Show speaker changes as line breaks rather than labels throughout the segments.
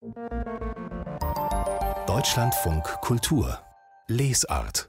Deutschlandfunk Kultur Lesart.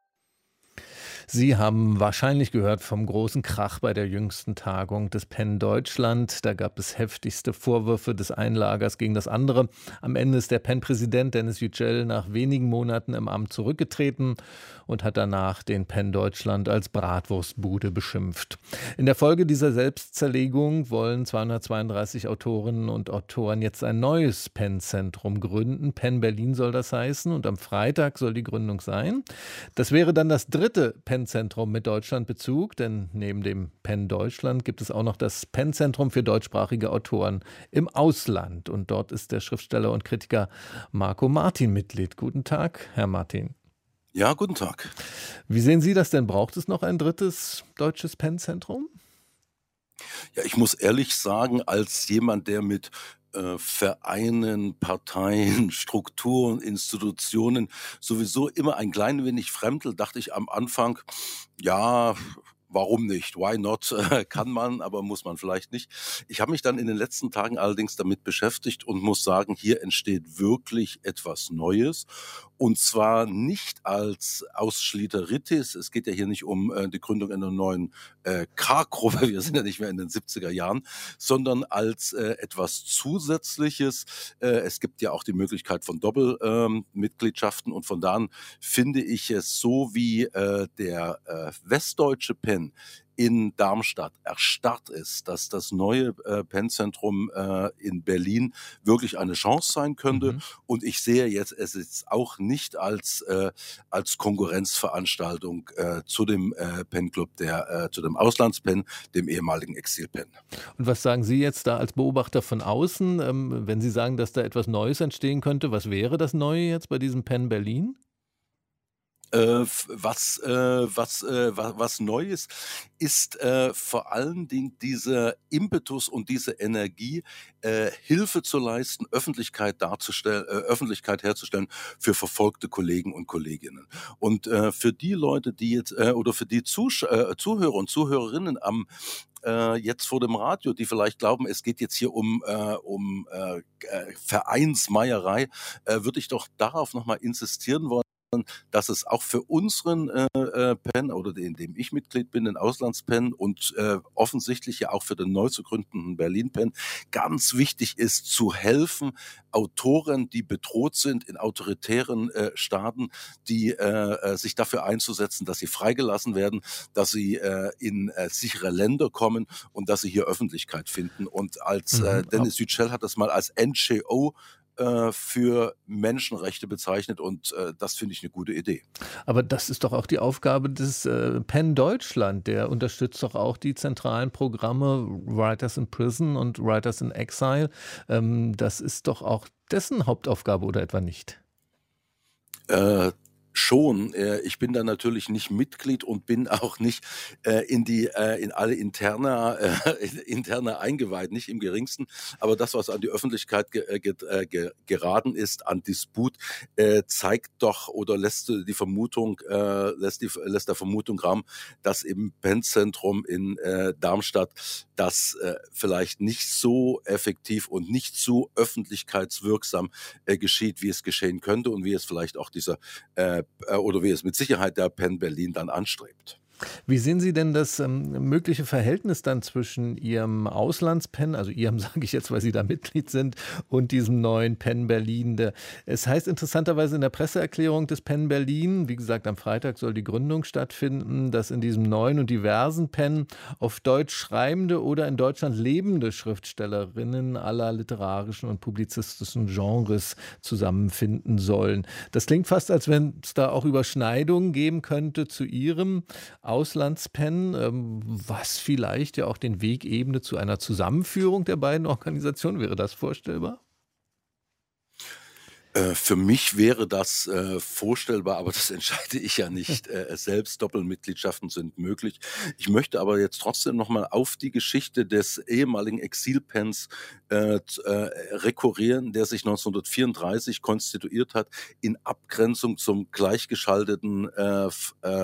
Sie haben wahrscheinlich gehört vom großen Krach bei der jüngsten Tagung des PEN Deutschland. Da gab es heftigste Vorwürfe des einen Lagers gegen das andere. Am Ende ist der PEN-Präsident Denis Yücel nach wenigen Monaten im Amt zurückgetreten und hat danach den PEN Deutschland als Bratwurstbude beschimpft. In der Folge dieser Selbstzerlegung wollen 232 Autorinnen und Autoren jetzt ein neues PEN-Zentrum gründen. PEN Berlin soll das heißen und am Freitag soll die Gründung sein. Das wäre dann das dritte PEN-Zentrum mit Deutschlandbezug, denn neben dem PEN Deutschland gibt es auch noch das PEN-Zentrum für deutschsprachige Autoren im Ausland. Und dort ist der Schriftsteller und Kritiker Marco Martin Mitglied. Guten Tag, Herr Martin.
Ja, guten Tag.
Wie sehen Sie das denn? Braucht es noch ein drittes deutsches PEN-Zentrum?
Ja, ich muss ehrlich sagen, als jemand, der mit Vereinen, Parteien, Strukturen, Institutionen sowieso immer ein klein wenig fremdel, dachte ich am Anfang, ja, warum nicht? Why not? Kann man, aber muss man vielleicht nicht. Ich habe mich dann in den letzten Tagen allerdings damit beschäftigt und muss sagen, hier entsteht wirklich etwas Neues. Und zwar nicht als Ausschließeritis. Es geht ja hier nicht um die Gründung einer neuen K-Gruppe, wir sind ja nicht mehr in den 70er Jahren, sondern als etwas Zusätzliches. Es gibt ja auch die Möglichkeit von Doppelmitgliedschaften und von da an finde ich es so wie der westdeutsche PEN in Darmstadt erstarrt ist, dass das neue PEN-Zentrum in Berlin wirklich eine Chance sein könnte. Und ich sehe jetzt es ist auch nicht als Konkurrenzveranstaltung zu dem PEN-Club, zu dem Auslands-PEN, dem ehemaligen Exil-PEN.
Und was sagen Sie jetzt da als Beobachter von außen, wenn Sie sagen, dass da etwas Neues entstehen könnte? Was wäre das Neue jetzt bei diesem PEN Berlin?
Was Neues ist vor allen Dingen dieser Impetus und diese Energie, Hilfe zu leisten, Öffentlichkeit herzustellen für verfolgte Kollegen und Kolleginnen. Und für die Leute, die jetzt oder für die Zuhörer und Zuhörerinnen jetzt vor dem Radio, die vielleicht glauben, es geht jetzt hier um Vereinsmeierei, würde ich doch darauf nochmal insistieren wollen, dass es auch für unseren PEN oder in dem ich Mitglied bin, den Auslands-PEN und offensichtlich ja auch für den neu zu gründenden Berlin-PEN ganz wichtig ist, zu helfen, Autoren, die bedroht sind in autoritären Staaten, die sich dafür einzusetzen, dass sie freigelassen werden, dass sie in sichere Länder kommen und dass sie hier Öffentlichkeit finden. Und als Denis Yücel hat das mal als NGO für Menschenrechte bezeichnet und das finde ich eine gute Idee.
Aber das ist doch auch die Aufgabe des PEN Deutschland. Der unterstützt doch auch die zentralen Programme Writers in Prison und Writers in Exile. Das ist doch auch dessen Hauptaufgabe oder etwa nicht?
Schon. Ich bin da natürlich nicht Mitglied und bin auch nicht in alle Interna eingeweiht, nicht im geringsten. Aber das, was an die Öffentlichkeit geraten ist, an Disput, zeigt doch oder lässt der Vermutung Raum, dass im PEN-Zentrum in Darmstadt das vielleicht nicht so effektiv und nicht so öffentlichkeitswirksam geschieht, wie es geschehen könnte und wie es vielleicht auch oder wie es mit Sicherheit der PEN Berlin dann anstrebt.
Wie sehen Sie denn das mögliche Verhältnis dann zwischen Ihrem Auslands-PEN, also Ihrem sage ich jetzt, weil Sie da Mitglied sind, und diesem neuen PEN Berlin? Es heißt interessanterweise in der Presseerklärung des PEN Berlin, wie gesagt, am Freitag soll die Gründung stattfinden, dass in diesem neuen und diversen PEN auf Deutsch schreibende oder in Deutschland lebende Schriftstellerinnen aller literarischen und publizistischen Genres zusammenfinden sollen. Das klingt fast, als wenn es da auch Überschneidungen geben könnte zu Ihrem Auslands-PEN, was vielleicht ja auch den Weg ebnet zu einer Zusammenführung der beiden Organisationen. Wäre das vorstellbar?
Für mich wäre das vorstellbar, aber das entscheide ich ja nicht selbst. Doppelmitgliedschaften sind möglich. Ich möchte aber jetzt trotzdem nochmal auf die Geschichte des ehemaligen Exil-PENs rekurrieren, der sich 1934 konstituiert hat in Abgrenzung zum gleichgeschalteten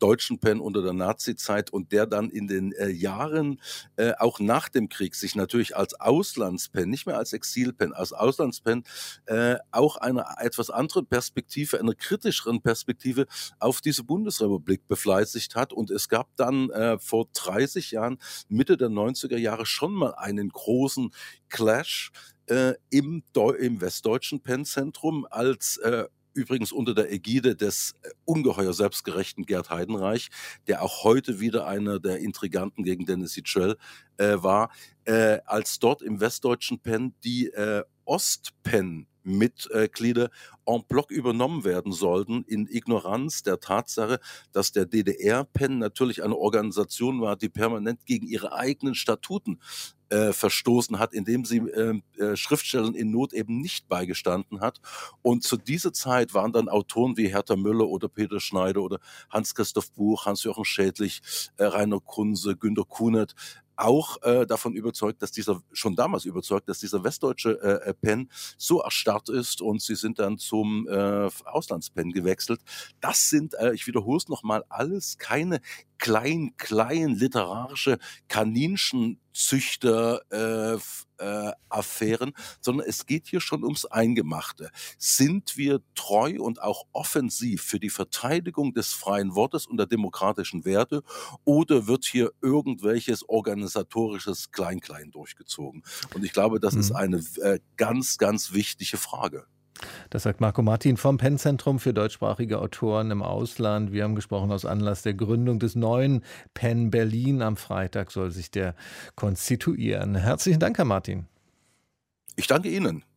deutschen Penn unter der Nazizeit und der dann in den Jahren auch nach dem Krieg sich natürlich als Auslandspenn, nicht mehr als Exilpenn, als Auslandspenn auch eine etwas andere Perspektive, eine kritischeren Perspektive auf diese Bundesrepublik befleißigt hat. Und es gab dann vor 30 Jahren, Mitte der 90er Jahre, schon mal einen großen Clash im westdeutschen Penn-Zentrum, als übrigens unter der Ägide des ungeheuer selbstgerechten Gerd Heidenreich, der auch heute wieder einer der Intriganten gegen Dennis Yücel war, als dort im westdeutschen Penn die Ostpenn-Mitglieder en bloc übernommen werden sollten, in Ignoranz der Tatsache, dass der DDR-Penn natürlich eine Organisation war, die permanent gegen ihre eigenen Statuten verstoßen hat, indem sie Schriftstellern in Not eben nicht beigestanden hat. Und zu dieser Zeit waren dann Autoren wie Hertha Müller oder Peter Schneider oder Hans-Christoph Buch, Hans-Jochen Schädlich, Rainer Kunze, Günter Kunert auch davon überzeugt, schon damals überzeugt, dass dieser westdeutsche Penn so erstarrt ist, und sie sind dann zum Auslandspenn gewechselt. Das sind, ich wiederhole es nochmal, alles keine klein literarische Kaninchenzüchter Affären, sondern es geht hier schon ums Eingemachte. Sind wir treu und auch offensiv für die Verteidigung des freien Wortes und der demokratischen Werte, oder wird hier irgendwelches organisatorisches Klein-Klein durchgezogen? Und ich glaube, das ist eine ganz, ganz wichtige Frage.
Das sagt Marco Martin vom Penn-Zentrum für deutschsprachige Autoren im Ausland. Wir haben gesprochen aus Anlass der Gründung des neuen Penn Berlin. Am Freitag soll sich der konstituieren. Herzlichen Dank, Herr Martin.
Ich danke Ihnen.